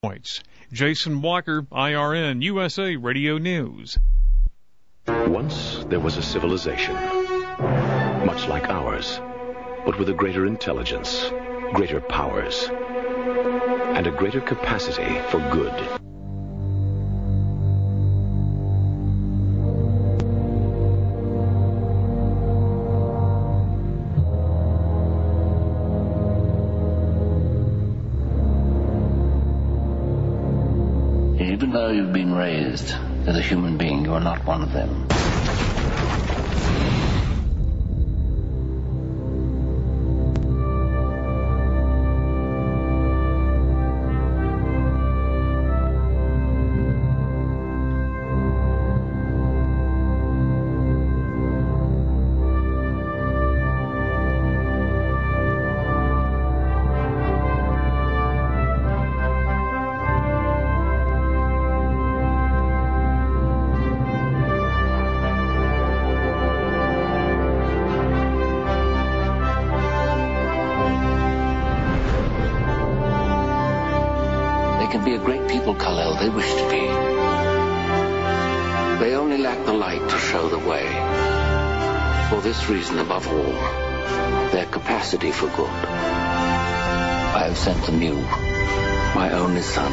points. Jason Walker, IRN USA Radio News. Once there was a civilization, much like ours, but with a greater intelligence, greater powers, and a greater capacity for good. Even though you've been raised as a human being, you are not one of them. Be a great people, Kal-El, they wish to be. They only lack the light to show the way. For this reason, above all, their capacity for good. I have sent them you, my only son.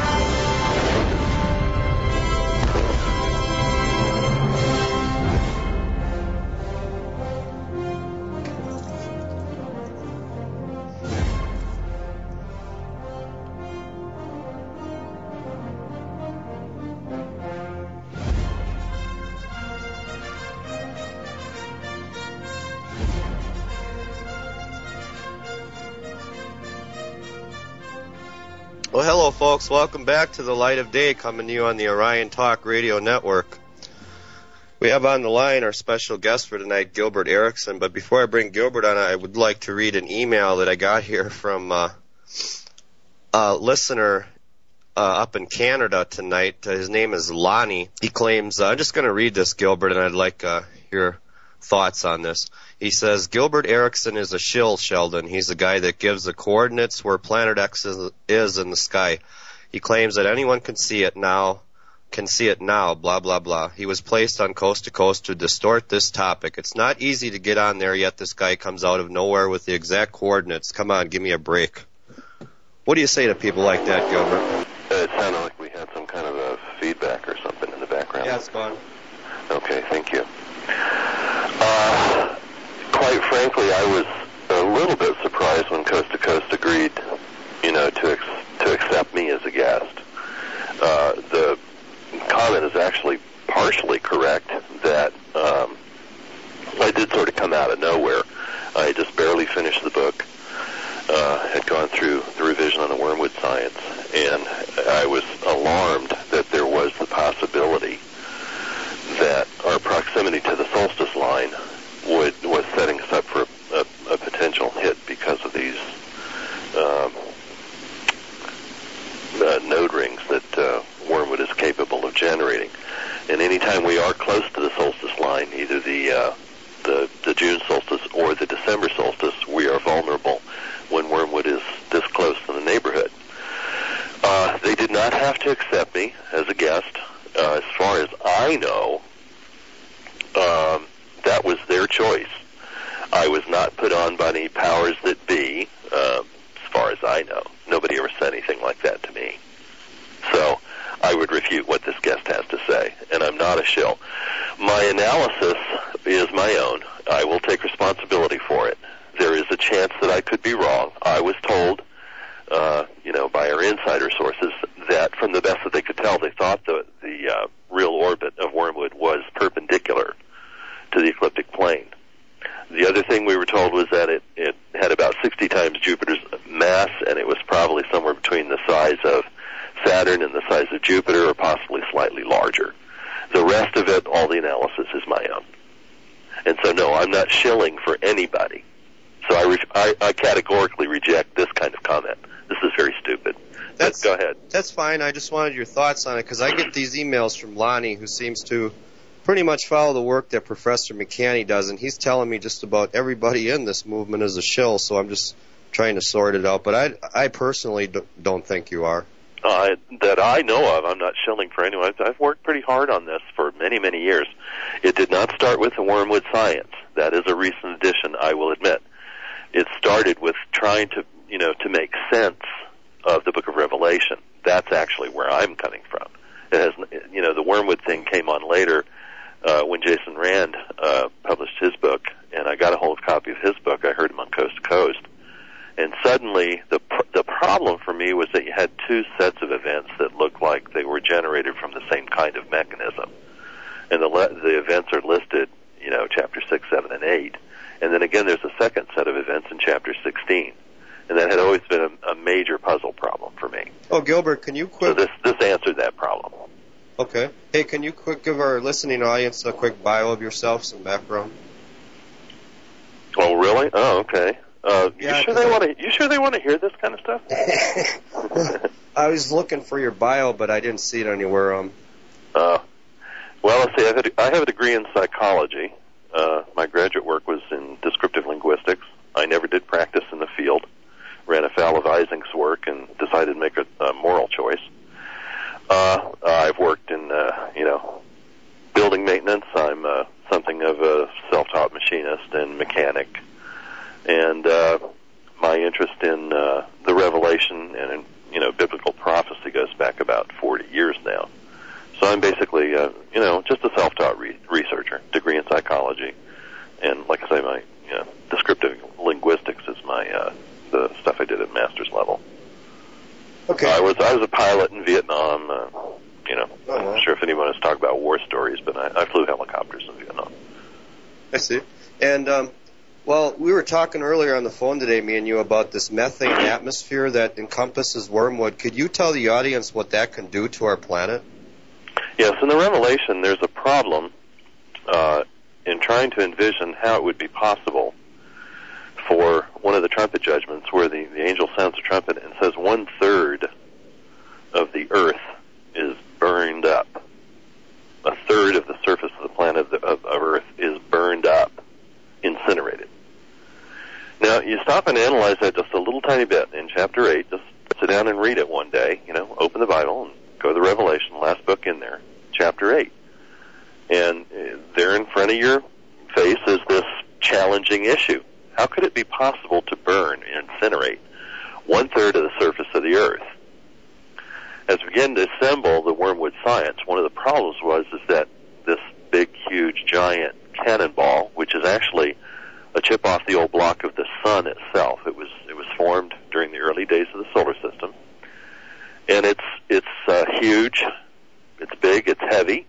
Well, hello, folks. Welcome back to the Light of Day, coming to you on the Orion Talk Radio Network. We have on the line our special guest for tonight, Gilbert Erickson. But before I bring Gilbert on, I would like to read an email that I got here from a listener up in Canada tonight. His name is Lonnie. He claims, I'm just going to read this, Gilbert, and I'd like your thoughts on this. He says, Gilbert Erickson is a shill, Sheldon. He's the guy that gives the coordinates where Planet X is in the sky. He claims that anyone can see it now, blah, blah, blah. He was placed on Coast to Coast to distort this topic. It's not easy to get on there, yet this guy comes out of nowhere with the exact coordinates. Come on, give me a break. What do you say to people like that, Gilbert? It sounded like we had some kind of a feedback or something in the background. Yeah, it's gone. Okay, thank you. Quite frankly, I was a little bit surprised when Coast to Coast agreed, to accept me as a guest. The comment is actually partially correct that I did sort of come out of nowhere. I just barely finished the book, had gone through the revision on the wormwood science, and I was alarmed that there was the possibility that our proximity to the solstice line was setting us up for a potential hit because of these node rings that wormwood is capable of generating. And anytime we are close to the solstice line, either the June solstice or the December solstice, we are vulnerable when wormwood is this close in the neighborhood. They did not have to accept me as a guest. As far as I know, that was their choice. I was not put on by any powers that be, as far as I know. Nobody ever said anything like that to me. So I would refute what this guest has to say, and I'm not a shill. My analysis is my own. I will take responsibility for it. There is a chance that I could be wrong. I was told, by our insider sources that from the best that they could tell, they thought the real orbit of wormwood was perpendicular to the ecliptic plane. The other thing we were told was that it had about 60 times Jupiter's mass, and it was probably somewhere between the size of Saturn and the size of Jupiter, or possibly slightly larger. The rest of it, all the analysis is my own. And so, no, I'm not shilling for anybody. So I categorically reject this kind of comment. This is very stupid. Go ahead. That's fine. I just wanted your thoughts on it, because I get these emails from Lonnie, who seems to pretty much follow the work that Professor McCanny does, and he's telling me just about everybody in this movement is a shill, so I'm just trying to sort it out. But I personally don't think you are. That I know of. I'm not shilling for anyone. I've worked pretty hard on this for many, many years. It did not start with the Wormwood Science. That is a recent addition, I will admit. It started with trying to, to make sense of the Book of Revelation. That's actually where I'm coming from. It has, the Wormwood thing came on later when Jason Rand published his book, and I got a hold of a copy of his book. I heard him on Coast to Coast. And suddenly, the problem for me was that you had two sets of events that looked like they were generated from the same kind of mechanism. And the events are listed, chapter 6, 7, and 8. And then again, there's a second set of events in chapter 16. And that had always been a major puzzle problem for me. Oh, Gilbert, can you quick... So this answered that problem. Okay. Hey, can you quick give our listening audience a quick bio of yourself, some background? Oh, really? Oh, okay. Yeah, you sure they want to hear this kind of stuff? I was looking for your bio, but I didn't see it anywhere. Well, let's see. I have a degree in psychology. My graduate work was in descriptive linguistics. I never did practice in the field. Ran afoul of Ising's work and decided to make a moral choice. I've worked in, building maintenance. I'm something of a self-taught machinist and mechanic. And my interest in the Revelation and biblical prophecy goes back about 40 years now. So I'm basically, just a self-taught researcher, degree in psychology, and like I say, my descriptive linguistics is my the stuff I did at master's level. Okay. I was a pilot in Vietnam. I'm not sure if anyone has talked about war stories, but I flew helicopters in Vietnam. I see. And well, we were talking earlier on the phone today, me and you, about this methane atmosphere that encompasses Wormwood. Could you tell the audience what that can do to our planet? Yes, in the Revelation, there's a problem in trying to envision how it would be possible for one of the trumpet judgments where the angel sounds a trumpet and says 1/3 of the earth is burned up. 1/3 of the surface of the planet of Earth is burned up, incinerated. Now, you stop and analyze that just a little tiny bit in chapter 8. Just sit down and read it one day. Open the Bible and go to the Revelation, last book in there, chapter 8. And there in front of your face is this challenging issue. How could it be possible to burn and incinerate 1/3 of the surface of the earth? As we begin to assemble the Wormwood Science, one of the problems is that this big, huge, giant cannonball, which is actually a chip off the old block of the sun itself. It was formed during the early days of the solar system, and it's huge, it's big, it's heavy,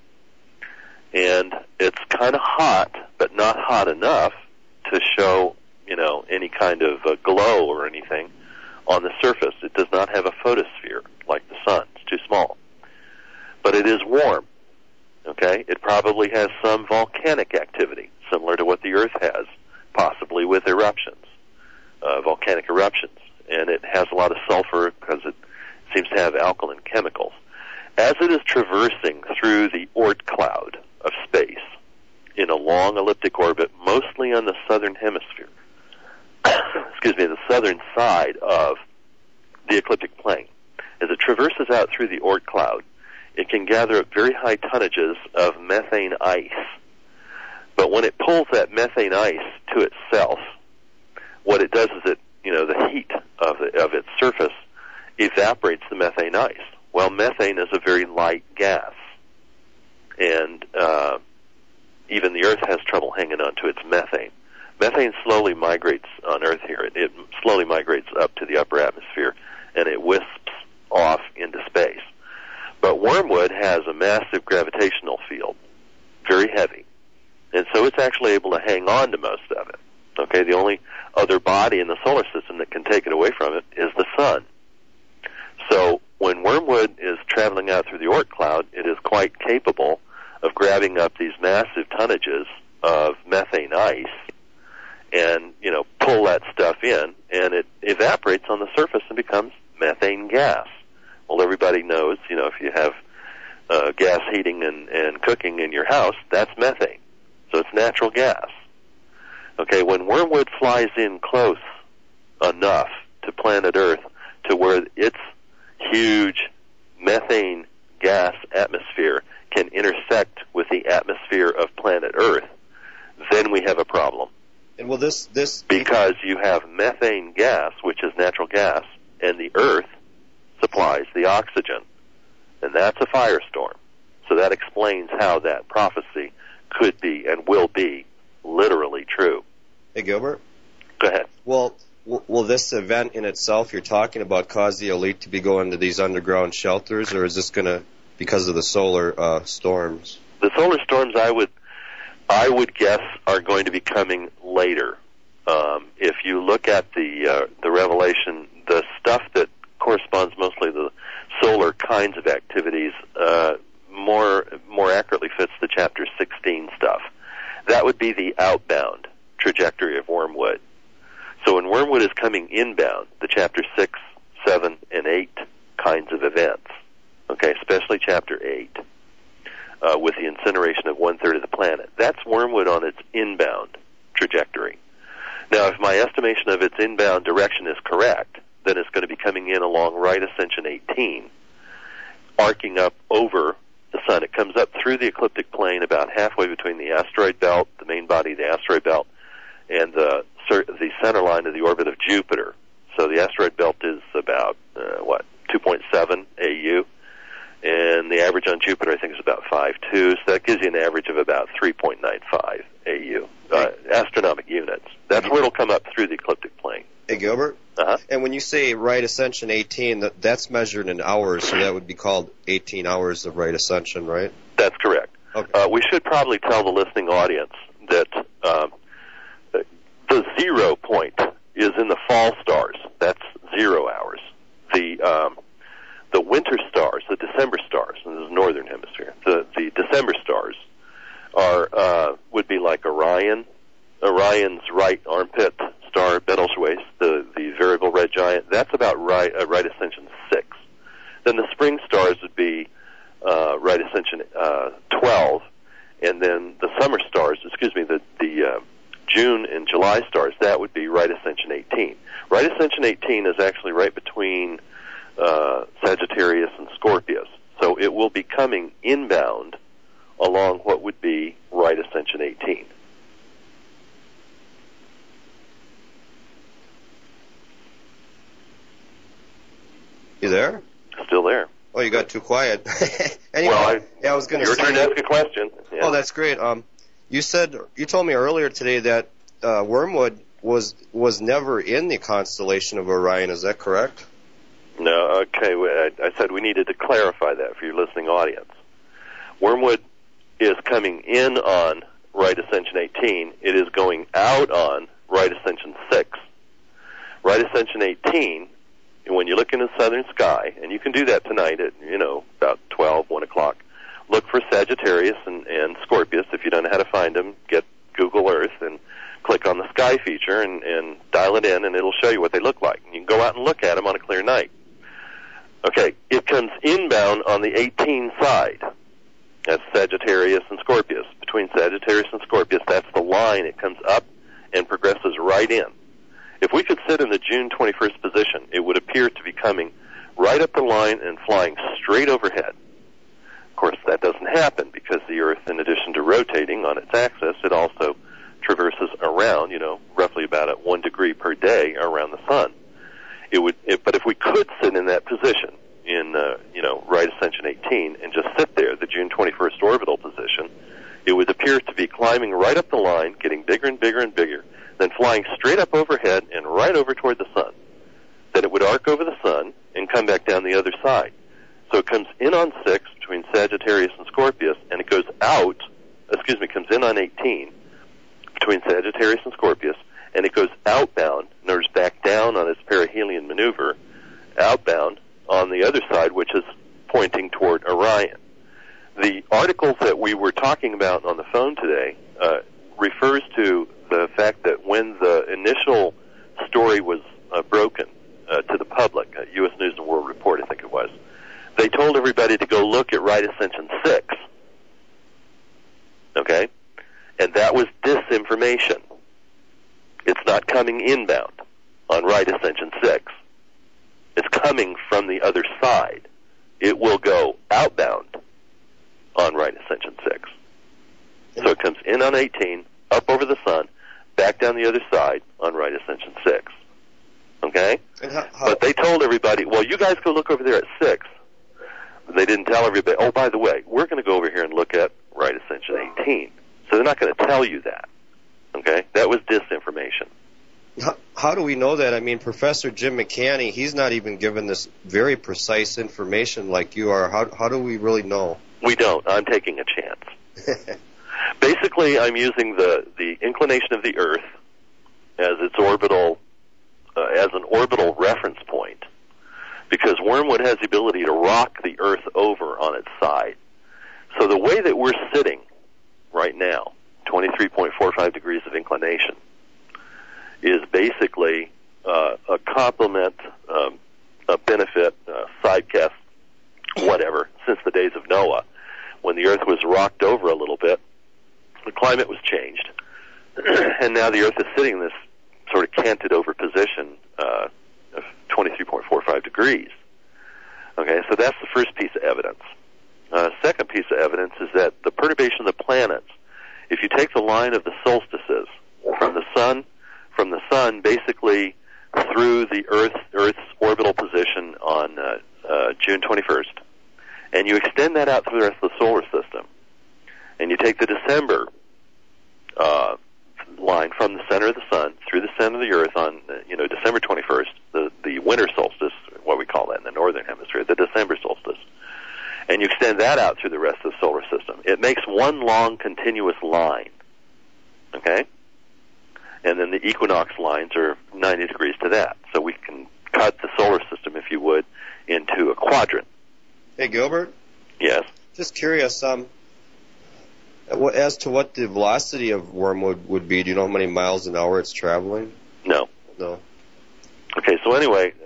and it's kind of hot, but not hot enough to show any kind of glow or anything on the surface. It does not have a photosphere like the sun. It's too small, but it is warm. Okay, it probably has some volcanic activity similar to what the Earth has, possibly with eruptions, volcanic eruptions, and it has a lot of sulfur because it seems to have alkaline chemicals. As it is traversing through the Oort cloud of space in a long elliptic orbit, mostly on the southern hemisphere, the southern side of the ecliptic plane, as it traverses out through the Oort cloud, it can gather up very high tonnages of methane ice. But when it pulls that methane ice to itself, what it does is the heat of its surface evaporates the methane ice. Well, methane is a very light gas, and even the Earth has trouble hanging on to its methane. Methane slowly migrates on Earth here. It slowly migrates up to the upper atmosphere, and it wisps off into space. But Wormwood has a massive gravitational field, very heavy, and so it's actually able to hang on to most of it. Okay, the only other body in the solar system that can take it away from it is the sun. So when Wormwood is traveling out through the Oort cloud, it is quite capable of grabbing up these massive tonnages of methane ice and, pull that stuff in, and it evaporates on the surface and becomes methane gas. Well, everybody knows, if you have gas heating and cooking in your house, that's methane. So it's natural gas. Okay, when Wormwood flies in close enough to planet Earth to where its huge methane gas atmosphere can intersect with the atmosphere of planet Earth, then we have a problem. And will this because you have methane gas, which is natural gas, and the Earth supplies the oxygen, and that's a firestorm. So that explains how that prophecy could be and will be literally true. Hey, Gilbert? Go ahead. Well, will this event in itself you're talking about cause the elite to be going to these underground shelters, or is this going to, because of the solar storms? The solar storms, I would guess, are going to be coming later. If you look at the Revelation, the stuff that corresponds mostly to the solar kinds of activities more accurately fits the chapter 16 stuff. That would be the outbound trajectory of Wormwood. So when Wormwood is coming inbound, the chapter 6, 7, and 8 kinds of events, okay, especially chapter 8, with the incineration of 1/3 of the planet, that's Wormwood on its inbound trajectory. Now, if my estimation of its inbound direction is correct, then it's going to be coming in along right ascension 18, arcing up over the sun. It comes up through the ecliptic plane about halfway between the asteroid belt, the main body of the asteroid belt, and the center line of the orbit of Jupiter. So the asteroid belt is about, 2.7 AU, and the average on Jupiter, I think, is about 5.2, so that gives you an average of about 3.95 AU, astronomic units. That's where it'll come up through the ecliptic plane. Hey, Gilbert? Uh-huh. And when you say right ascension 18, that's measured in hours, so that would be called 18 hours of right ascension, right? That's correct. Okay. We should probably tell the listening audience that the 0 point is in the fall stars. That's 0 hours. The winter stars, the December stars, and this is northern hemisphere. The December stars would be like Orion. Orion's right armpit star, Betelgeuse, the variable red giant. That's about right ascension 6. Then the spring stars would be right ascension 12, and then the summer stars, the June and July stars, that would be right ascension 18. Right ascension 18 is actually right between Sagittarius and Scorpius. So it will be coming inbound along what would be right ascension 18. You there? Still there. Oh, you got too quiet. Anyway, I was going to say... Your turn to ask a question. Yeah. Oh, that's great. You told me earlier today that Wormwood was never in the constellation of Orion. Is that correct? No, okay. I said we needed to clarify that for your listening audience. Wormwood is coming in on right ascension 18. It is going out on right ascension 6. Right ascension 18, when you look in the southern sky, and you can do that tonight at, about 12, 1 o'clock, look for Sagittarius and Scorpius. If you don't know how to find them, get Google Earth and click on the sky feature and dial it in, and it'll show you what they look like. And you can go out and look at them on a clear night. Okay, it comes inbound on the 18 side. That's Sagittarius and Scorpius. Between Sagittarius and Scorpius, that's the line. It comes up and progresses right in. If we could sit in the June 21st position, it would appear to be coming right up the line and flying straight overhead. Of course, that doesn't happen because the Earth, in addition to rotating on its axis, it also traverses around, roughly about at 1 degree per day around the sun. But if we could sit in that position in, right ascension 18 and just sit there, the June 21st orbital position, it would appear to be climbing right up the line, getting bigger and bigger and bigger, then flying straight up overhead and right over toward the sun. Then it would arc over the sun and come back down the other side. So it comes in on 6 between Sagittarius and Scorpius, and it goes out, comes in on 18 between Sagittarius and Scorpius, and it goes outbound, in other words, back down on its perihelion maneuver, outbound on the other side, which is pointing toward Orion. The articles that we were talking about on the phone today refers to the fact that when the initial story was broken to the public, U.S. News and World Report, I think it was, they told everybody to go look at right ascension 6. Okay? And that was disinformation. It's not coming inbound on right ascension 6. It's coming from the other side. it will go outbound on right ascension 6. So it comes in on 18, up over the sun, back down the other side on right ascension 6. Okay? But they told everybody, well, you guys go look over there at 6. They didn't tell everybody, oh, by the way, we're going to go over here and look at right ascension 18. So they're not going to tell you that. Okay? That was disinformation. How do we know that? I mean, Professor Jim McCanney, he's not even given this very precise information like you are. How do we really know? We don't. I'm taking a chance. Basically, I'm using the inclination of the Earth as its orbital, as an orbital reference point, because Wormwood has the ability to rock the Earth over on its side. So the way that we're sitting right now, 23.45 degrees of inclination, is basically a complement, a benefit, sidecast, whatever, since the days of Noah, when the Earth was rocked over a little bit. The climate was changed, and now the Earth is sitting in this sort of canted over position of 23.45 degrees. Okay, so that's the first piece of evidence. Second piece of evidence is that the perturbation of the planets, if you take the line of the solstices from the sun basically through the Earth's orbital position on June 21st, and you extend that out through the rest of the solar system, and you take the December line from the center of the sun through the center of the Earth on, December 21st, the winter solstice, what we call that in the northern hemisphere, the December solstice, and you extend that out through the rest of the solar system. It makes one long continuous line, okay? And then the equinox lines are 90 degrees to that. So we can cut the solar system, if you would, into a quadrant. Hey, Gilbert? Yes? Just curious, as to what the velocity of Wormwood would be. Do you know how many miles an hour it's traveling? No. No. Okay, so anyway,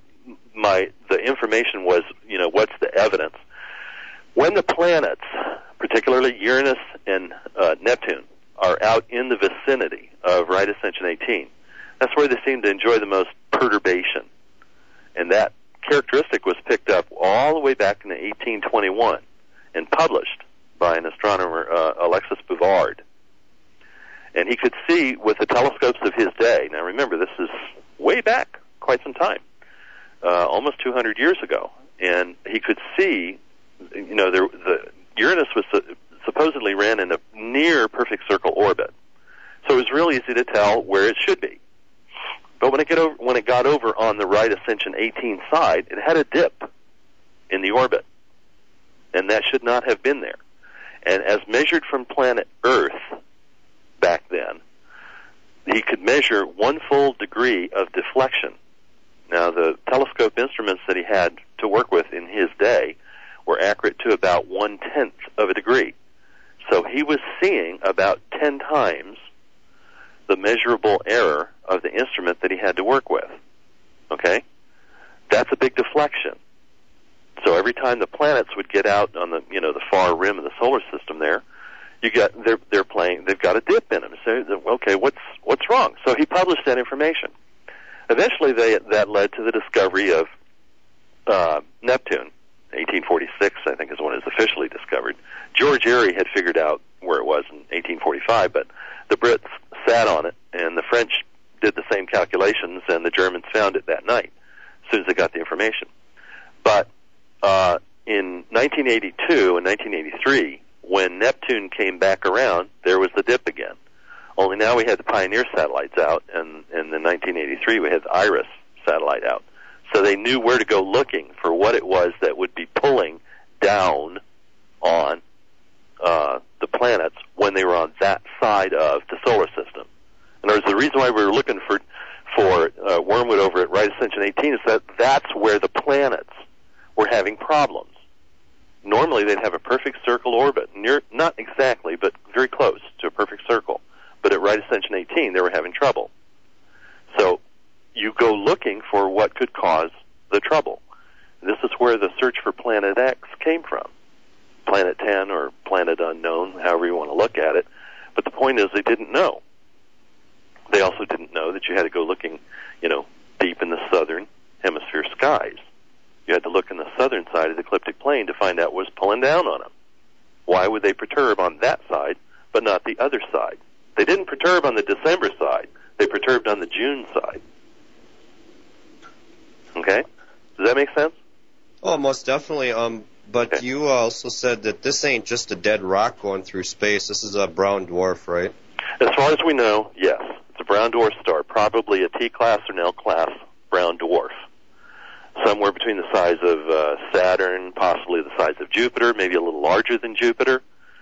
the information was, what's the evidence? When the planets, particularly Uranus and Neptune, are out in the vicinity of right ascension 18, that's where they seem to enjoy the most perturbation. And that characteristic was picked up all the way back in 1821 and published by an astronomer, Alexis Bouvard. And he could see with the telescopes of his day, now remember, this is way back, quite some time, almost 200 years ago, and he could see, the Uranus was supposedly ran in a near perfect circle orbit. So it was real easy to tell where it should be. But when it got over on the right ascension 18 side, it had a dip in the orbit. And that should not have been there. And as measured from planet Earth back then, he could measure 1 full degree of deflection. Now, the telescope instruments that he had to work with in his day were accurate to about 1/10 of a degree. So he was seeing about 10 times the measurable error of the instrument that he had to work with. Okay? That's a big deflection. So every time the planets would get out on the far rim of the solar system there, they've got a dip in them. So okay, what's wrong? So he published that information. Eventually that led to the discovery of Neptune. 1846, I think, is when it was officially discovered. George Airy had figured out where it was in 1845, but the Brits sat on it, and the French did the same calculations, and the Germans found it that night, as soon as they got the information. But in 1982 and 1983, when Neptune came back around, there was the dip again. Only now we had the Pioneer satellites out, and in 1983 we had the IRIS satellite out. So they knew where to go looking for what it was that would be pulling down on the planets when they were on that side of the solar system. In other words, the reason why we were looking for Wormwood over at right ascension 18 is that that's where the planets were having problems. Normally they'd have a perfect circle orbit, not exactly, but very close to a perfect circle. But at right ascension 18, they were having trouble. So you go looking for what could cause the trouble. This is where the search for Planet X came from. Planet 10 or Planet Unknown, however you want to look at it. But the point is they didn't know. They also didn't know that you had to go looking, deep in the southern hemisphere skies. You had to look in the southern side of the ecliptic plane to find out what was pulling down on them. Why would they perturb on that side but not the other side? They didn't perturb on the December side. They perturbed on the June side. Okay? Does that make sense? Oh, most definitely. But Okay. you also said that this ain't just a dead rock going through space. This is a brown dwarf, right? As far as we know, yes. It's a brown dwarf star, probably a T-class or an L-class brown dwarf. Somewhere between the size of Saturn, possibly the size of Jupiter, maybe a little larger than Jupiter.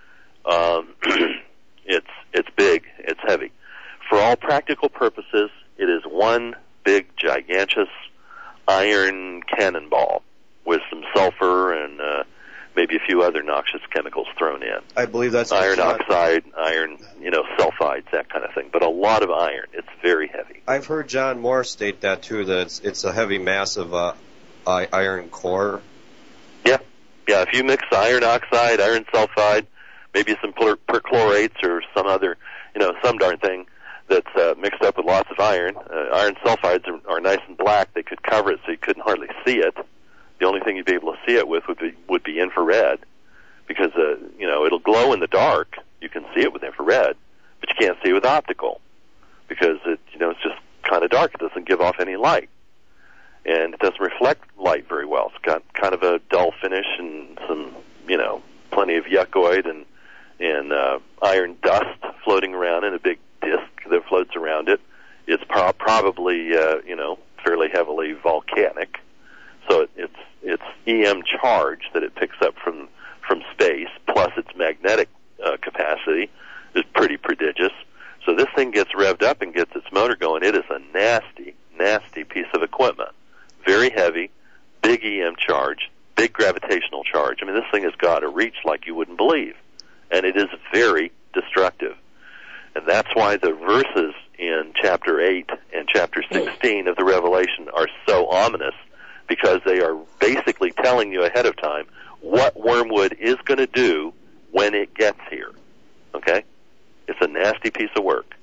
It's big. It's heavy. For all practical purposes, it is one big, gigantic iron cannonball with some sulfur and maybe a few other noxious chemicals thrown in. I believe that's Iron oxide, iron, sulfides, that kind of thing. But a lot of iron. It's very heavy. I've heard John Moore state that too. That it's a heavy mass of iron core. Yeah. If you mix iron oxide, iron sulfide, maybe some perchlorates or some other, some darn thing that's mixed up with lots of iron. Iron sulfides are nice and black. They could cover it so you couldn't hardly see it. The only thing you'd be able to see it with would be infrared, because it'll glow in the dark. You can see it with infrared, but you can't see it with optical, because it's just kind of dark. It doesn't give off any light, and it doesn't reflect light very well. It's got kind of a dull finish and some plenty of yuccoid and iron dust floating around in a big disk that floats around it. It's probably fairly heavily volcanic. So it's EM charge that it picks up from space, plus its magnetic capacity is pretty prodigious. So this thing gets revved up and gets its motor going. It is a nasty, nasty piece of equipment. Very heavy, big EM charge, big gravitational charge. I mean, this thing has got a reach like you wouldn't believe. And it is very destructive. And that's why the verses in Chapter 8 and Chapter 16 of the Revelation are so ominous, because they are basically telling you ahead of time what wormwood is going to do when it gets here. Okay? It's a nasty piece of work.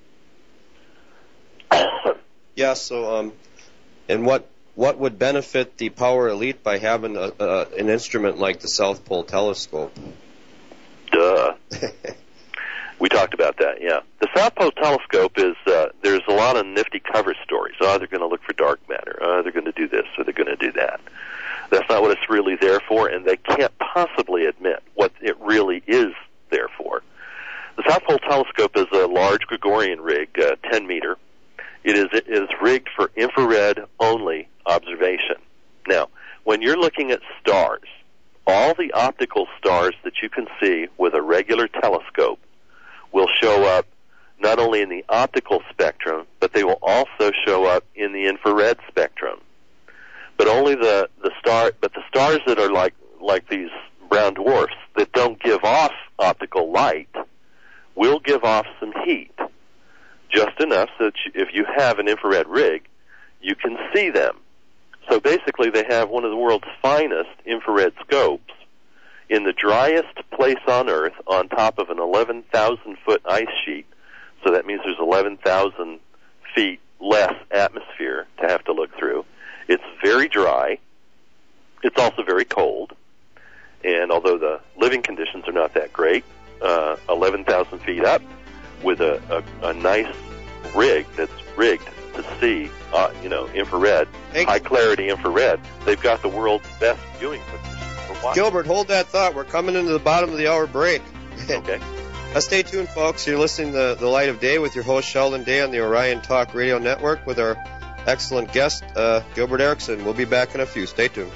Yeah, so, and what would benefit the Power Elite by having an instrument like the South Pole Telescope? Duh. We talked about that, yeah. The South Pole Telescope is, there's a lot of nifty cover stories. Oh, they're going to look for dark matter. Oh, they're going to do this, or they're going to do that. That's not what it's really there for, and they can't possibly admit what it really is there for. The South Pole Telescope is a large Gregorian rig, 10 meter. It is rigged for infrared-only observation. Now, when you're looking at stars, all the optical stars that you can see with a regular telescope will show up not only in the optical spectrum, but they will also show up in the infrared spectrum. But only the stars that are like these brown dwarfs that don't give off optical light will give off some heat, just enough so that if you have an infrared rig, you can see them. So basically, they have one of the world's finest infrared scopes in the driest place on Earth, on top of an 11,000-foot ice sheet. So that means there's 11,000 feet less atmosphere to have to look through. It's very dry. It's also very cold. And although the living conditions are not that great, 11,000 feet up with a nice rig that's rigged to see, infrared, high-clarity infrared, they've got the world's best viewing position. Gilbert, hold that thought. We're coming into the bottom of the hour break. Okay. Stay tuned, folks. You're listening to The Light of Day with your host, Sheldon Day, on the Orion Talk Radio Network with our excellent guest, Gilbert Erickson. We'll be back in a few. Stay tuned.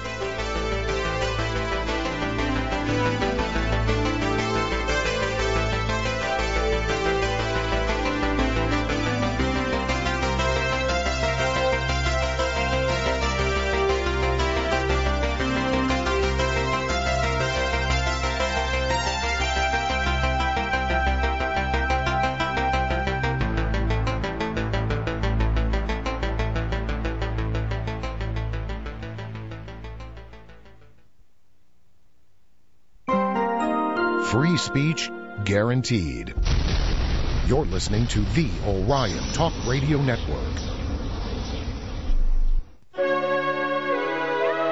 Free speech guaranteed. You're listening to the Orion Talk Radio Network.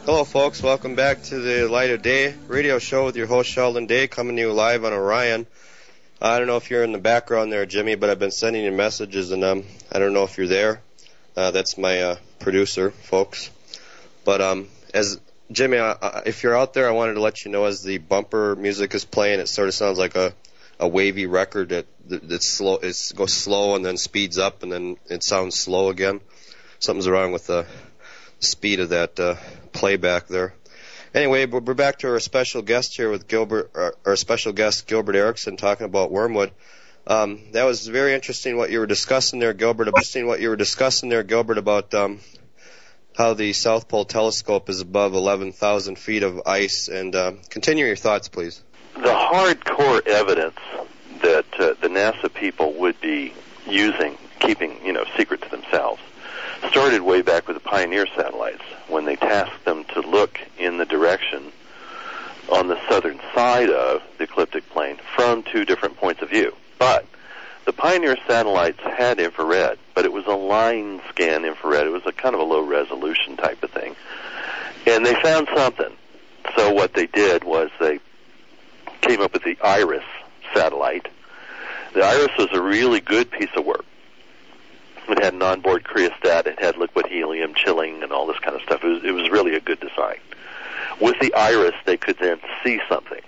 Hello, folks. Welcome back to the Light of Day radio show with your host, Sheldon Day, coming to you live on Orion. I don't know if you're in the background there, Jimmy, but I've been sending you messages, and I don't know if you're there. That's my producer, folks. But as Jimmy, if you're out there, I wanted to let you know as the bumper music is playing, it sort of sounds like a wavy record that's slow. It goes slow and then speeds up, and then it sounds slow again. Something's wrong with the speed of that playback there. Anyway, we're back to our special guest here with our special guest Gilbert Erickson, talking about wormwood. That was very interesting what you were discussing there, Gilbert. About how the South Pole Telescope is above 11,000 feet of ice. And continue your thoughts, please. The hardcore evidence that the NASA people would be using, keeping secret to themselves, started way back with the Pioneer satellites, when they tasked them to look in the direction on the southern side of the ecliptic plane from two different points of view. But the Pioneer satellites had infrared, but it was a line scan infrared. It was a kind of a low resolution type of thing. And they found something. So what they did was they came up with the IRIS satellite. The IRIS was a really good piece of work. It had an onboard cryostat. It had liquid helium chilling and all this kind of stuff. It was really a good design. With the IRIS, they could then see something.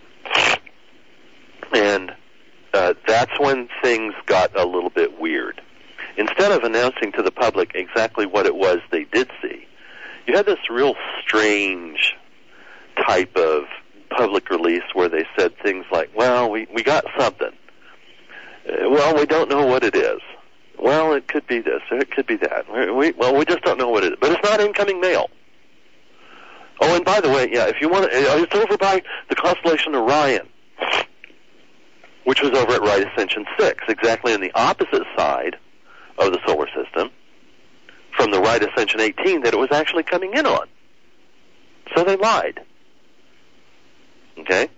And that's when things got a little bit weird. Instead of announcing to the public exactly what it was they did see, you had this real strange type of public release where they said things like, well, we got something. Well, we don't know what it is. Well, it could be this, or it could be that. We just don't know what it is. But it's not incoming mail. Oh, and by the way, yeah, if you want to, it's over by the constellation Orion, which was over at Right Ascension 6, exactly on the opposite side of the solar system from the Right Ascension 18 that it was actually coming in on. So they lied. Okay?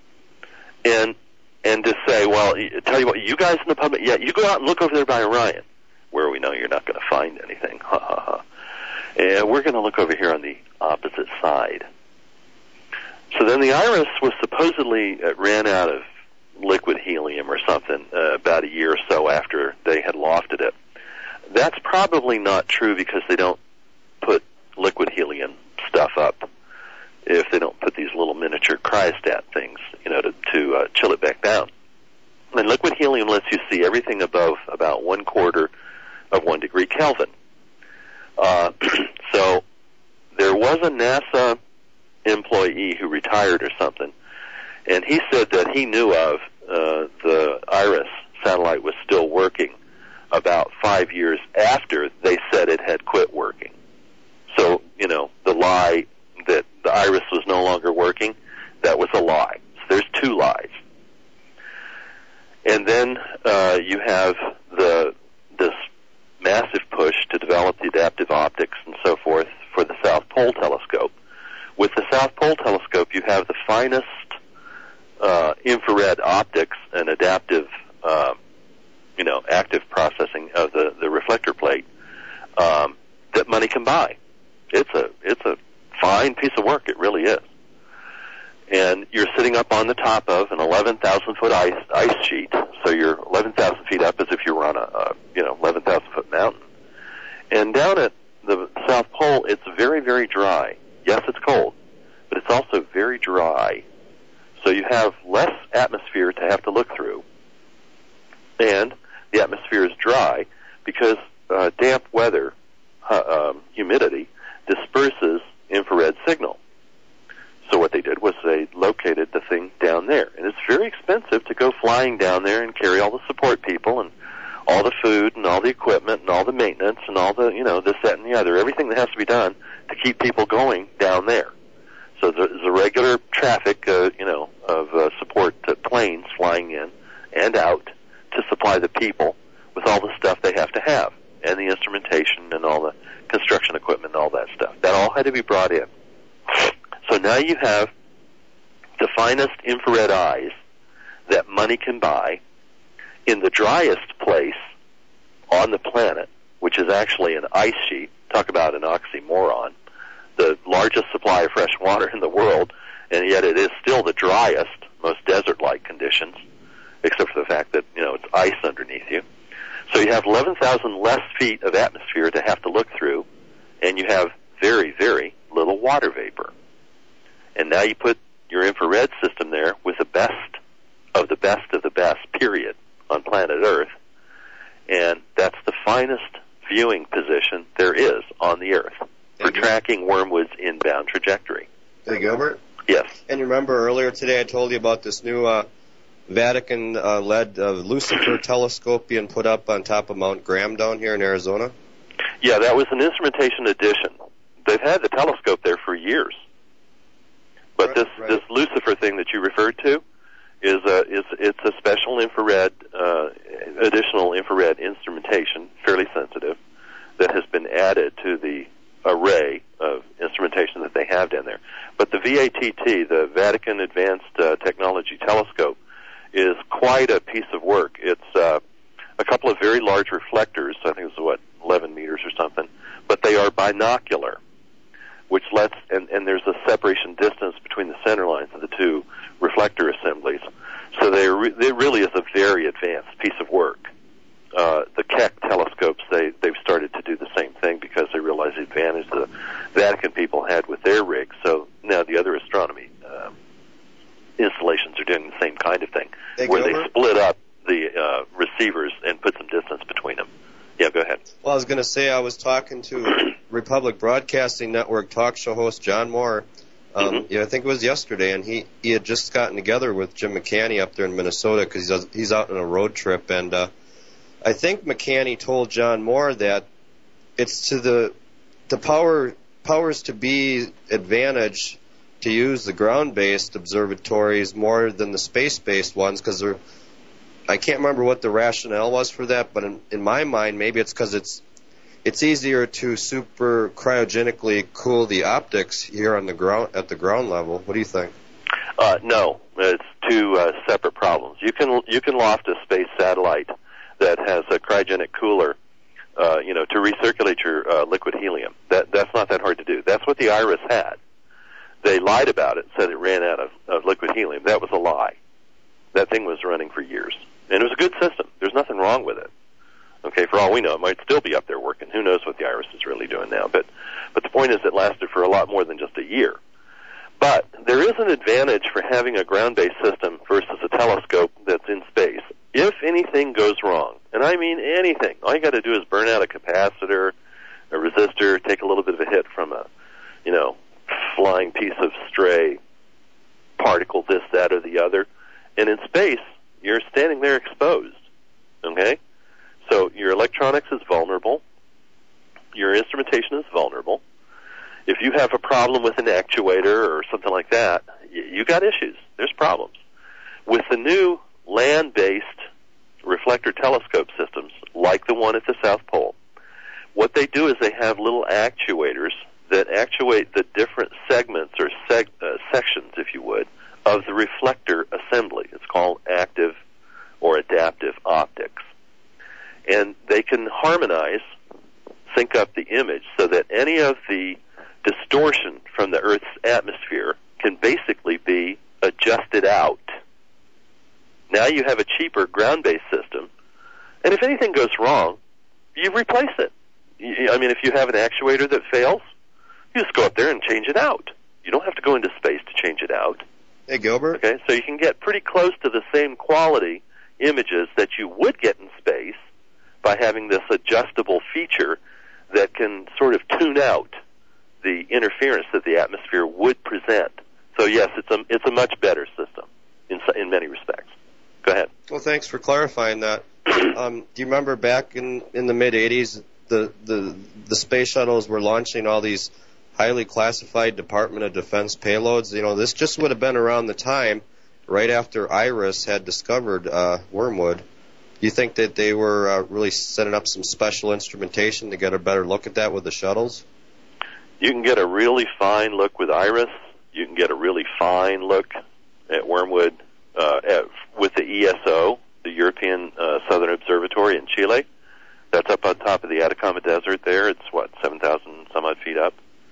And to say, well, tell you what, you guys in the public, yeah, you go out and look over there by Orion, where we know you're not going to find anything. Ha, ha, ha. And we're going to look over here on the opposite side. So then the IRIS was supposedly ran out of liquid helium or something about a year or so after they had lofted it. That's probably not true because they don't put liquid helium stuff up if they don't put these little miniature cryostat things, to chill it back down. And liquid helium lets you see everything above about 1/4 of 1 degree Kelvin. So there was a NASA employee who retired or something, and he said that he knew of the IRIS satellite was still working about 5 years after they said it had quit working. So, the lie that the IRIS was no longer working, that was a lie. So there's two lies. And then you have this massive push to develop the adaptive optics and so forth for the South Pole Telescope. With the South Pole Telescope, you have the finest infrared optics and adaptive, active processing of the reflector plate that money can buy. It's a fine piece of work. It really is. And you're sitting up on the top of an 11,000-foot ice sheet, so you're 11,000 feet up as if you were on a 11,000-foot mountain. And down at the South Pole, it's very, very dry. Yes, it's cold, but it's also very dry. So you have less atmosphere to have to look through. And the atmosphere is dry because damp weather, humidity, disperses infrared signal. So what they did was they located the thing down there. And it's very expensive to go flying down there and carry all the support people and all the food and all the equipment and all the maintenance and all the, this, that, and the other. Everything that has to be done to keep people going down there. So there's a regular traffic, of support planes flying in and out to supply the people with all the stuff they have to have and the instrumentation and all the construction equipment and all that stuff. That all had to be brought in. So now you have the finest infrared eyes that money can buy in the driest place on the planet, which is actually an ice sheet. Talk about an oxymoron. the largest supply of fresh water in the world, and yet it is still the driest, most desert-like conditions, except for the fact that, it's ice underneath you. So you have 11,000 less feet of atmosphere to have to look through, and you have very, very little water vapor. And now you put your infrared system there with the best of the best of the best, period, on planet Earth, and that's the finest viewing position there is on the Earth for tracking wormwood's inbound trajectory. Hey, Gilbert? Yes. And you remember earlier today I told you about this new Vatican-led Lucifer telescope being put up on top of Mount Graham down here in Arizona? Yeah, that was an instrumentation addition. They've had the telescope there for years. But this Lucifer thing that you referred to it's a special infrared, additional infrared instrumentation, fairly sensitive, that has been added to the array of instrumentation that they have down there. But the VATT, the Vatican Advanced Technology Telescope, is quite a piece of work. It's a couple of very large reflectors, I think it's 11 meters or something, but they are binocular, which lets, and there's a separation distance between the center lines of the two reflector assemblies. So it really is a very advanced piece of work. The Keck telescopes, they've started to do the same thing because they realize the advantage the Vatican people had with their rigs. So now the other astronomy installations are doing the same kind of thing, where they split up the receivers and put some distance between them. Yeah, go ahead. Well, I was going to say I was talking to Republic Broadcasting Network talk show host John Moore. I think it was yesterday, and he had just gotten together with Jim McCanny up there in Minnesota because he's out on a road trip, and I think McCanny told John Moore that it's to the powers to be advantage to use the ground-based observatories more than the space-based ones because I can't remember what the rationale was for that, but in my mind, maybe it's because it's easier to super cryogenically cool the optics here on the ground at the ground level. What do you think? No, it's two separate problems. You can loft a space satellite that has a cryogenic cooler, to recirculate your liquid helium. That's not that hard to do. That's what the IRIS had. They lied about it, said it ran out of liquid helium. That was a lie. That thing was running for years, and it was a good system. There's nothing wrong with it. Okay, for all we know, it might still be up there working. Who knows what the IRIS is really doing now? But the point is it lasted for a lot more than just a year. But there is an advantage for having a ground-based system versus a telescope that's in space. If anything goes wrong, and I mean anything, all you got to do is burn out a capacitor, a resistor, take a little bit of a hit from a, flying piece of stray particle, this, that, or the other. And in space, you're standing there exposed. Okay? So your electronics is vulnerable. Your instrumentation is vulnerable. If you have a problem with an actuator or something like that, you got issues. There's problems. With the new land-based reflector telescope systems, like the one at the South Pole, what they do is they have little actuators that actuate the different segments or sections, if you would, of the reflector assembly. It's called active or adaptive optics. And they can harmonize, sync up the image so that any of the distortion from the Earth's atmosphere can basically be adjusted out. Now you have a cheaper ground-based system, and if anything goes wrong, you replace it. If you have an actuator that fails, you just go up there and change it out. You don't have to go into space to change it out. Hey, Gilbert? Okay, so you can get pretty close to the same quality images that you would get in space by having this adjustable feature that can sort of tune out the interference that the atmosphere would present. So yes, it's a much better system in many respects. Go ahead. Well, thanks for clarifying that. Do you remember back in the mid '80s, the space shuttles were launching all these highly classified Department of Defense payloads? This just would have been around the time right after IRIS had discovered wormwood. Do you think that they were really setting up some special instrumentation to get a better look at that with the shuttles? You can get a really fine look with IRIS. You can get a really fine look at wormwood with the ESO, the European Southern Observatory in Chile. That's up on top of the Atacama Desert there. It's, 7,000 some odd feet up.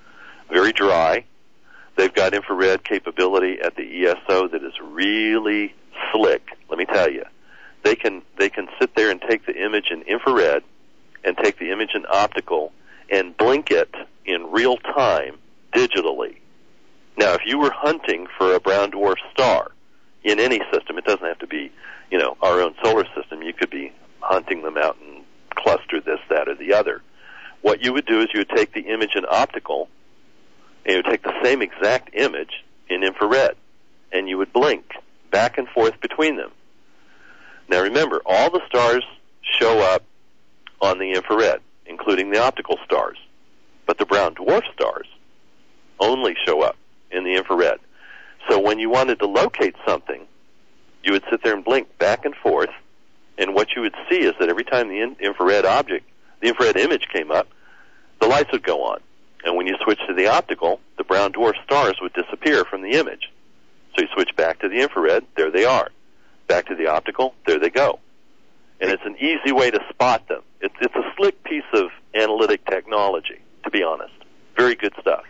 very dry. They've got infrared capability at the ESO that is really slick. Let me tell you, they can sit there and take the image in infrared and take the image in optical and blink it in real time digitally. Now, if you were hunting for a brown dwarf star in any system, it doesn't have to be, our own solar system. You could be hunting them out in cluster this, that, or the other. What you would do is you would take the image in optical, and you would take the same exact image in infrared, and you would blink back and forth between them. Now remember, all the stars show up on the infrared, including the optical stars. But the brown dwarf stars only show up in the infrared. So when you wanted to locate something, you would sit there and blink back and forth, and what you would see is that every time the infrared image came up, the lights would go on. And when you switch to the optical, the brown dwarf stars would disappear from the image. So you switch back to the infrared, there they are. Back to the optical, there they go. And it's an easy way to spot them. It's a slick piece of analytic technology, to be honest. Very good stuff.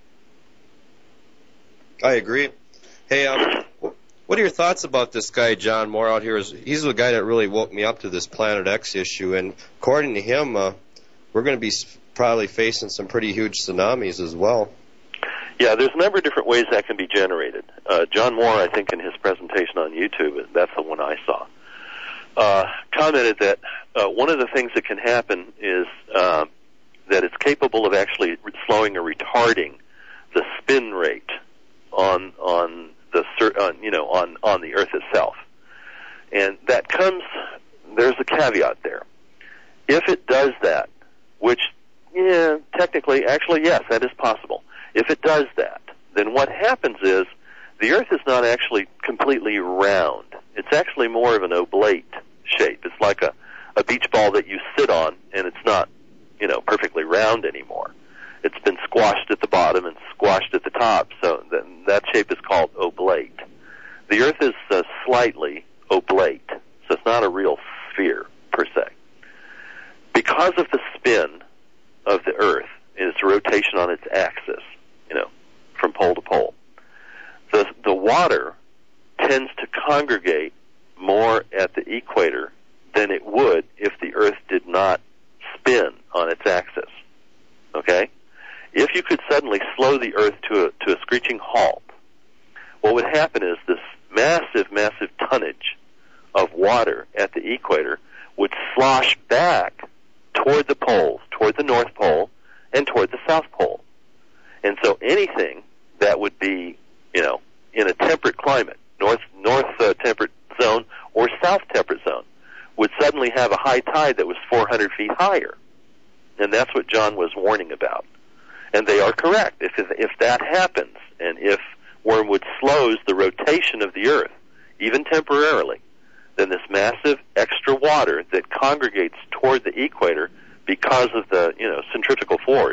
I agree. Hey, what are your thoughts about this guy, John Moore, out here? He's the guy that really woke me up to this Planet X issue, and according to him, we're going to be probably facing some pretty huge tsunamis as well. Yeah, there's a number of different ways that can be generated. John Moore, I think, in his presentation on YouTube, that's the one I saw, commented that one of the things that can happen is that it's capable of actually slowing or retarding the spin rate on the Earth itself, and that comes. There's a caveat there. If it does that, which technically, actually, yes, that is possible. If it does that, then what happens is the Earth is not actually completely round. It's actually more of an oblate shape. It's like a beach ball that you sit on, and it's not, perfectly round anymore. It's been squashed at the bottom and squashed at the top, so that shape is called oblate. The Earth is slightly oblate, so it's not a real sphere, per se. Because of the spin of the Earth and its rotation on its axis, from pole to pole, the water tends to congregate more at the equator than it would if the Earth did not spin on its axis. Okay? If you could suddenly slow the Earth to a screeching halt, what would happen is this massive, massive tonnage of water at the equator would slosh back toward the poles, toward the North Pole and toward the South Pole. And so anything that would be, in a temperate climate, north temperate zone or south temperate zone, would suddenly have a high tide that was 400 feet higher. And that's what John was warning about. And they are correct. If that happens, and if Wormwood slows the rotation of the Earth, even temporarily, then this massive extra water that congregates toward the equator because of the centrifugal force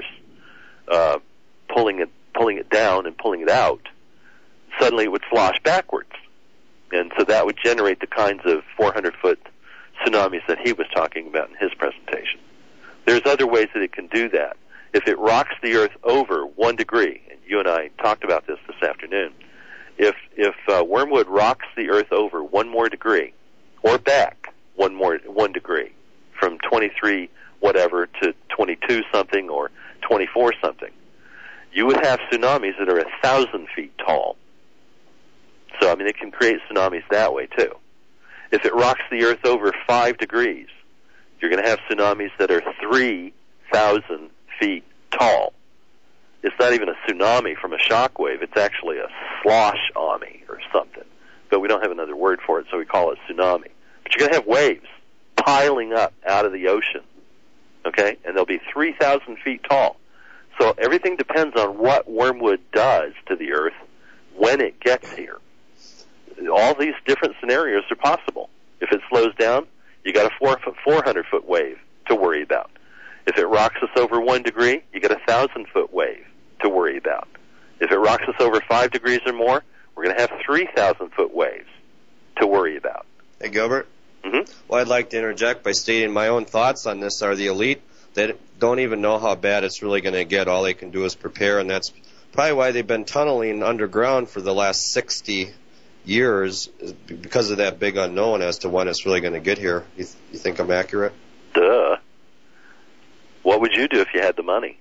pulling it down and pulling it out, suddenly it would slosh backwards. And so that would generate the kinds of 400-foot tsunamis that he was talking about in his presentation. There's other ways that it can do that. If it rocks the Earth over 1 degree, and you and I talked about this afternoon, if Wormwood rocks the Earth over 1 more degree, or back 1 degree, from 23 whatever to 22 something or 24 something, you would have tsunamis that are 1,000 feet tall. So, it can create tsunamis that way, too. If it rocks the Earth over 5 degrees, you're going to have tsunamis that are 3,000 feet tall. It's not even a tsunami from a shock wave. It's actually a slosh-ami or something. But we don't have another word for it, so we call it tsunami. But you're going to have waves piling up out of the ocean, okay? And they'll be 3,000 feet tall. So everything depends on what Wormwood does to the Earth when it gets here. All these different scenarios are possible. If it slows down, you got a 400-foot wave to worry about. If it rocks us over 1 degree, you got a 1,000-foot wave to worry about. If it rocks us over 5 degrees or more, we're going to have 3,000-foot waves to worry about. Hey, Gilbert? Mm-hmm. Well, I'd like to interject by stating my own thoughts on this are the elite. That don't even know how bad it's really going to get. All they can do is prepare, and that's probably why they've been tunneling underground for the last 60 years, because of that big unknown as to when it's really going to get here. You think I'm accurate? Duh. What would you do if you had the money?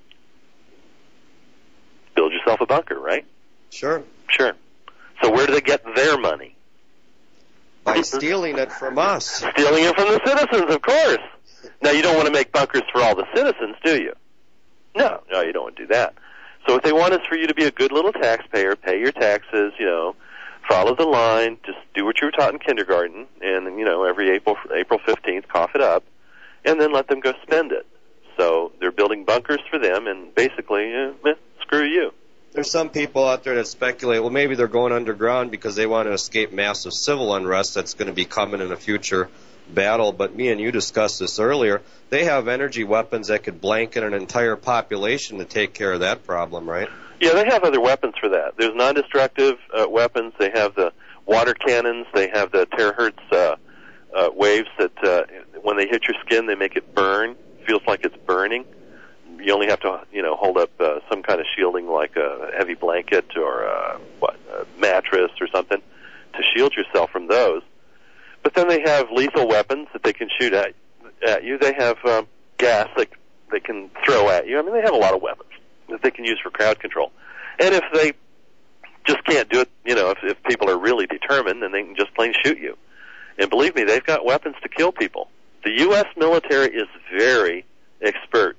Build yourself a bunker, right? Sure. Sure. So where do they get their money? By stealing it from us. Stealing it from the citizens, of course. Now, you don't want to make bunkers for all the citizens, do you? No, you don't want to do that. So what they want is for you to be a good little taxpayer, pay your taxes, follow the line, just do what you were taught in kindergarten, and, every April 15th, cough it up, and then let them go spend it. So they're building bunkers for them, and basically, screw you. There's some people out there that speculate, well, maybe they're going underground because they want to escape massive civil unrest that's going to be coming in a future battle. But me and you discussed this earlier. They have energy weapons that could blanket an entire population to take care of that problem, right? Yeah, they have other weapons for that. There's non-destructive weapons. They have the water cannons. They have the terahertz waves that when they hit your skin, they make it burn. Feels like it's burning. You only have to, hold up some kind of shielding like a heavy blanket or a mattress or something to shield yourself from those. But then they have lethal weapons that they can shoot at you. They have gas that they can throw at you. I mean, they have a lot of weapons that they can use for crowd control. And if they just can't do it, if people are really determined, then they can just plain shoot you. And believe me, they've got weapons to kill people. The U.S. military is very expert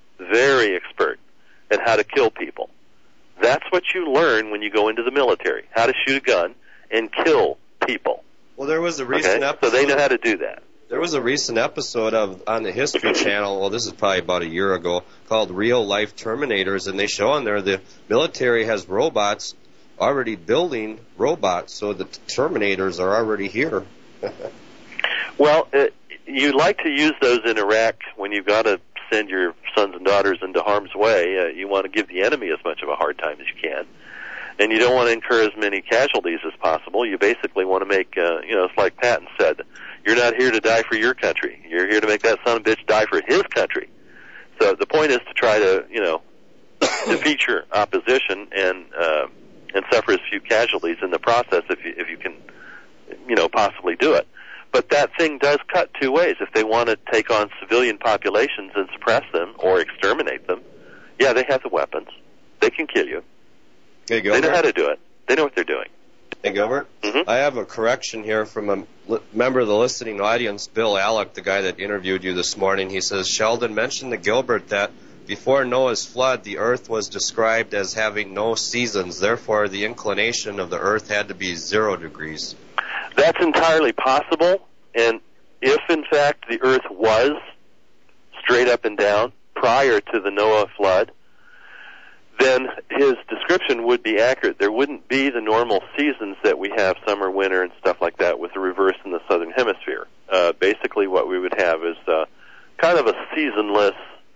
at how to kill people. That's what you learn when you go into the military, how to shoot a gun and kill people. Well, there was a recent episode. So they know how to do that. There was a recent episode on the History Channel, well, this is probably about a year ago, called Real Life Terminators, and they show on there the military has robots already building robots, so the Terminators are already here. Well, you like to use those in Iraq when you've got to send your sons and daughters into harm's way. You want to give the enemy as much of a hard time as you can. And you don't want to incur as many casualties as possible. You basically want to make, it's like Patton said, you're not here to die for your country. You're here to make that son of a bitch die for his country. So the point is to try to, defeat your opposition and suffer as few casualties in the process if you can, possibly do it. But that thing does cut two ways. If they want to take on civilian populations and suppress them or exterminate them, yeah, they have the weapons. They can kill you. Hey, Gilbert. They know how to do it. They know what they're doing. Hey, Gilbert. Mm-hmm. I have a correction here from a member of the listening audience, Bill Alec, the guy that interviewed you this morning. He says, Sheldon mentioned to Gilbert that before Noah's flood, the earth was described as having no seasons. Therefore, the inclination of the earth had to be 0 degrees. That's entirely possible. And if, in fact, the earth was straight up and down prior to the Noah flood, then his description would be accurate. There wouldn't be the normal seasons that we have, summer, winter, and stuff like that, with the reverse in the southern hemisphere. Basically what we would have is kind of a seasonless,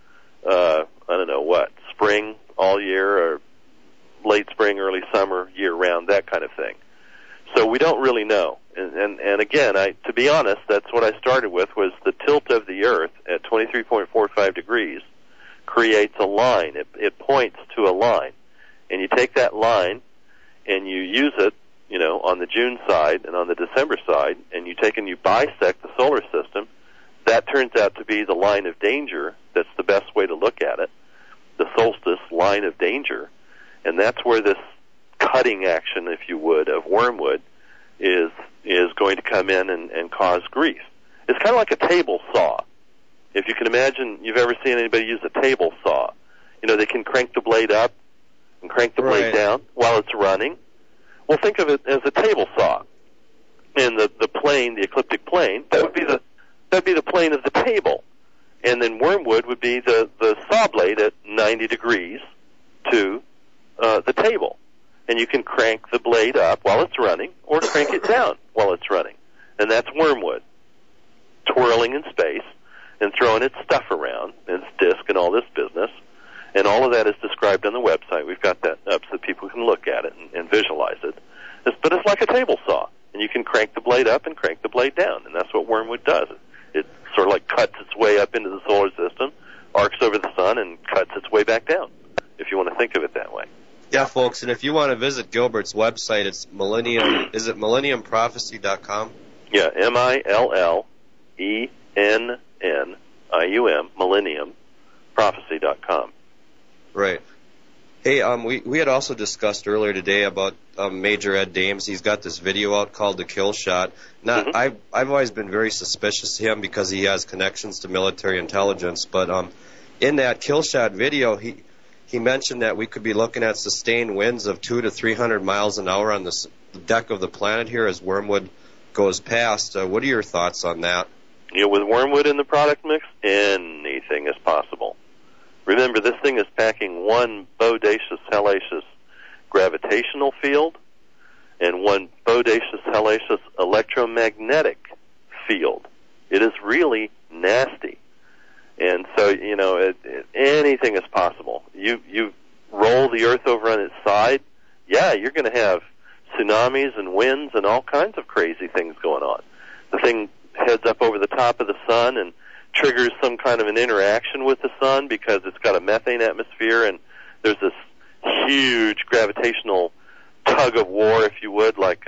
spring all year, or late spring, early summer, year-round, that kind of thing. So we don't really know. And again, to be honest, that's what I started with, was the tilt of the Earth at 23.45 degrees creates a line. It points to a line. And you take that line and you use it, on the June side and on the December side, and you take and you bisect the solar system. That turns out to be the line of danger. That's the best way to look at it. The solstice line of danger. And that's where this cutting action, if you would, of wormwood is going to come in and cause grief. It's kind of like a table saw. If you can imagine, you've ever seen anybody use a table saw. They can crank the blade up and crank the blade down while it's running. Well, think of it as a table saw. And the plane, the ecliptic plane, that'd be the plane of the table. And then wormwood would be the saw blade at 90 degrees to the table. And you can crank the blade up while it's running or crank it down while it's running. And that's wormwood, twirling in space and throwing its stuff around, its disc and all this business. And all of that is described on the website. We've got that up so that people can look at it and visualize it. But it's like a table saw. And you can crank the blade up and crank the blade down. And that's what wormwood does. It sort of like cuts its way up into the solar system, arcs over the folks. And if you want to visit Gilbert's website, it's Millennium. Is it MillenniumProphecy.com? Yeah, MILLENNIUM, MillenniumProphecy.com. Right. Hey, we had also discussed earlier today about Major Ed Dames. He's got this video out called The Kill Shot. Now, I've always been very suspicious of him because he has connections to military intelligence. But in that Kill Shot video, he mentioned that we could be looking at sustained winds of 200 to 300 miles an hour on the deck of the planet here as Wormwood goes past. What are your thoughts on that? With Wormwood in the product mix, anything is possible. Remember, this thing is packing one bodacious, hellacious gravitational field and one bodacious, hellacious electromagnetic field. It is really nasty. And so, anything is possible. You roll the Earth over on its side, you're going to have tsunamis and winds and all kinds of crazy things going on. The thing heads up over the top of the sun and triggers some kind of an interaction with the sun because it's got a methane atmosphere, and there's this huge gravitational tug of war, if you would, like,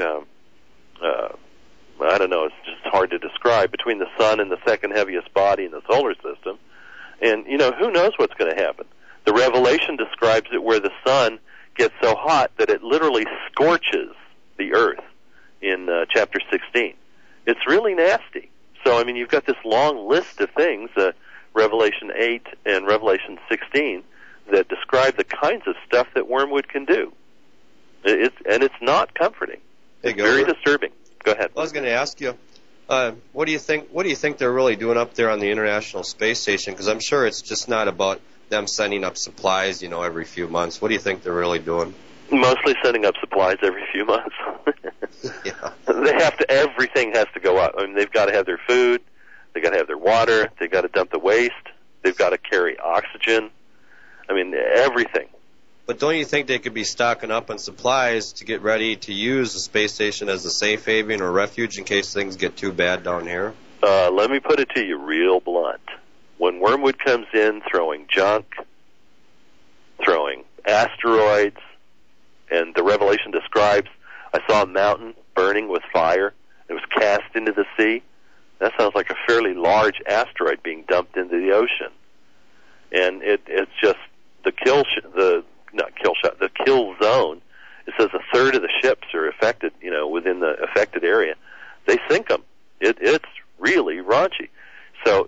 I don't know, it's just hard to describe, between the sun and the second heaviest body in the solar system. And, who knows what's going to happen? The Revelation describes it where the sun gets so hot that it literally scorches the earth in chapter 16. It's really nasty. So, you've got this long list of things, Revelation 8 and Revelation 16, that describe the kinds of stuff that Wormwood can do. It's not comforting. It's very disturbing. Go ahead. I was going to ask you, what do you think they're really doing up there on the International Space Station? Because I'm sure it's just not about them sending up supplies, every few months. What do you think they're really doing? Mostly sending up supplies every few months. Yeah. Everything has to go up. They've got to have their food, they've got to have their water, they've got to dump the waste, they've got to carry oxygen. Everything. But don't you think they could be stocking up on supplies to get ready to use the space station as a safe haven or refuge in case things get too bad down here? Let me put it to you real blunt. When Wormwood comes in throwing junk, throwing asteroids, and the Revelation describes, I saw a mountain burning with fire. It was cast into the sea. That sounds like a fairly large asteroid being dumped into the ocean. And it's just the kill zone. It says a third of the ships are affected, within the affected area. They sink them. It's really raunchy. So,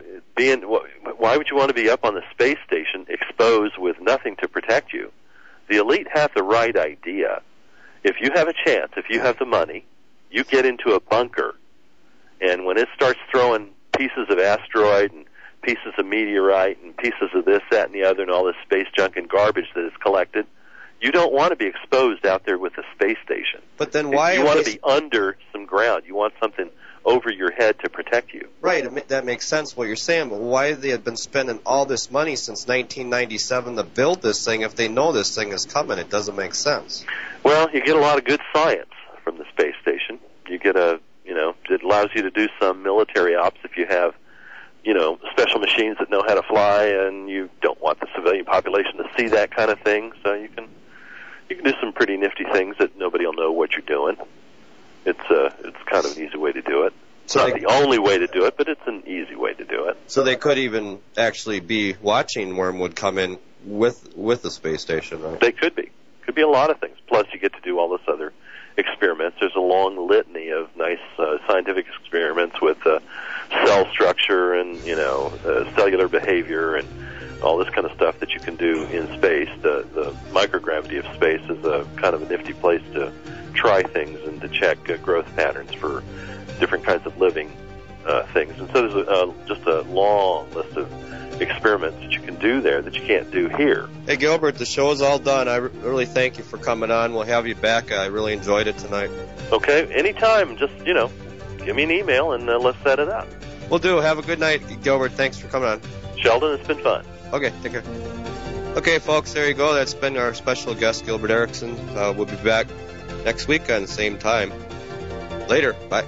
why would you want to be up on the space station exposed with nothing to protect you? The elite have the right idea. If you have a chance, if you have the money, you get into a bunker, and when it starts throwing pieces of asteroid and pieces of meteorite and pieces of this, that, and the other, and all this space junk and garbage that is collected, you don't want to be exposed out there with the space station. But then why? You want to be under some ground. You want something over your head to protect you. Right, that makes sense what you're saying, but why have they been spending all this money since 1997 to build this thing if they know this thing is coming? It doesn't make sense. Well, you get a lot of good science from the space station. You get it allows you to do some military ops if you have, special machines that know how to fly, and you don't want the civilian population to see that kind of thing, so you can do some pretty nifty things that nobody will know what you're doing. It's kind of an easy way to do it. It's not the only way to do it, but it's an easy way to do it. So they could even actually be watching Wormwood come in with the space station, right? They could be. Could be a lot of things. Plus, you get to do all this other experiments. There's a long litany of nice scientific experiments with cell structure and, cellular behavior and all this kind of stuff that you can do in space. The microgravity of space is a kind of a nifty place to try things and to check growth patterns for different kinds of living things. And so there's just a long list of experiments that you can do there that you can't do here. Hey, Gilbert, the show is all done. I really thank you for coming on. We'll have you back. I really enjoyed it tonight. Okay, anytime. Just, give me an email and let's set it up. Will do. Have a good night, Gilbert. Thanks for coming on. Sheldon, it's been fun. Okay, take care. Okay, folks, there you go. That's been our special guest, Gilbert Erickson. We'll be back next week on the same time. Later. Bye.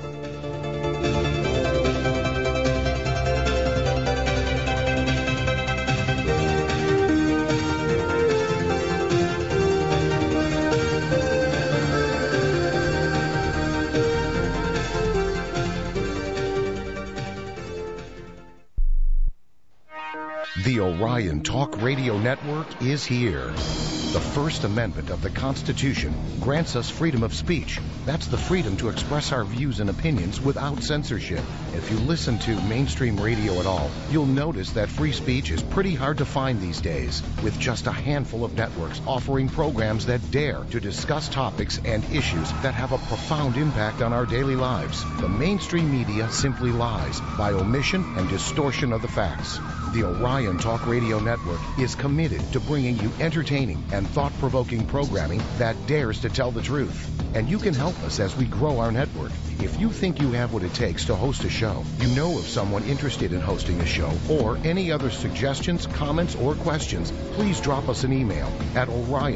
The Orion Talk Radio Network is here. The First Amendment of the Constitution grants us freedom of speech. That's the freedom to express our views and opinions without censorship. If you listen to mainstream radio at all, you'll notice that free speech is pretty hard to find these days, with just a handful of networks offering programs that dare to discuss topics and issues that have a profound impact on our daily lives. The mainstream media simply lies by omission and distortion of the facts. The Orion Talk Radio Network is committed to bringing you entertaining and thought-provoking programming that dares to tell the truth. And you can help us as we grow our network. If you think you have what it takes to host a show, you know of someone interested in hosting a show, or any other suggestions, comments, or questions, please drop us an email at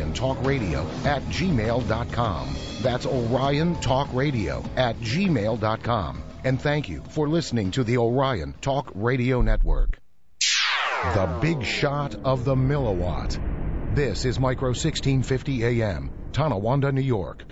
oriontalkradio@gmail.com. That's oriontalkradio@gmail.com. And thank you for listening to the Orion Talk Radio Network. The Big Shot of the Milliwatt. This is Micro 1650 AM, Tonawanda, New York.